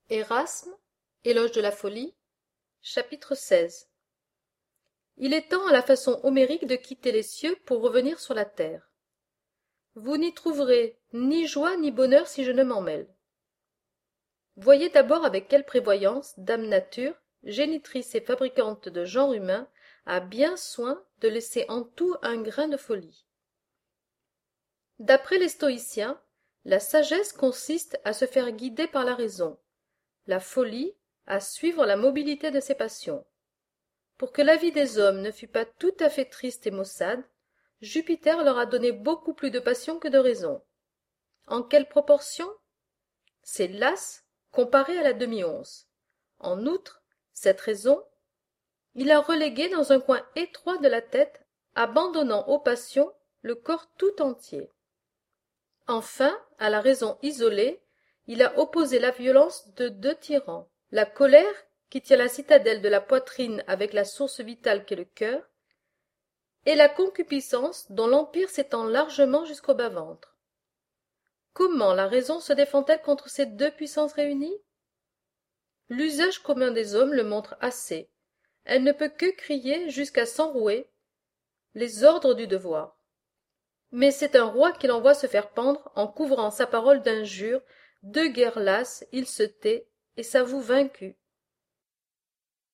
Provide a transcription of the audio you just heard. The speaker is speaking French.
Érasme, Éloge de la folie, chapitre 16. Il est temps à la façon homérique de quitter les cieux pour revenir sur la terre. Vous n'y trouverez ni joie ni bonheur si je ne m'en mêle. Voyez d'abord avec quelle prévoyance Dame Nature, génitrice et fabricante de genre humain, a bien soin de laisser en tout un grain de folie. D'après les stoïciens, la sagesse consiste à se faire guider par la raison, la folie à suivre la mobilité de ses passions. Pour que la vie des hommes ne fût pas tout à fait triste et maussade, Jupiter leur a donné beaucoup plus de passion que de raison. En quelle proportion? C'est l'as comparé à la demi-once. En outre, cette raison, il a relégué dans un coin étroit de la tête, abandonnant aux passions le corps tout entier. Enfin, à la raison isolée, il a opposé la violence de deux tyrans, la colère, qui tient la citadelle de la poitrine avec la source vitale qu'est le cœur, et la concupiscence dont l'empire s'étend largement jusqu'au bas-ventre. Comment la raison se défend-elle contre ces deux puissances réunies? L'usage commun des hommes le montre assez. Elle ne peut que crier jusqu'à s'enrouer les ordres du devoir. Mais c'est un roi qui l'envoie se faire pendre en couvrant sa parole d'injures, de guerre lasse, il se tait et s'avoue vaincu.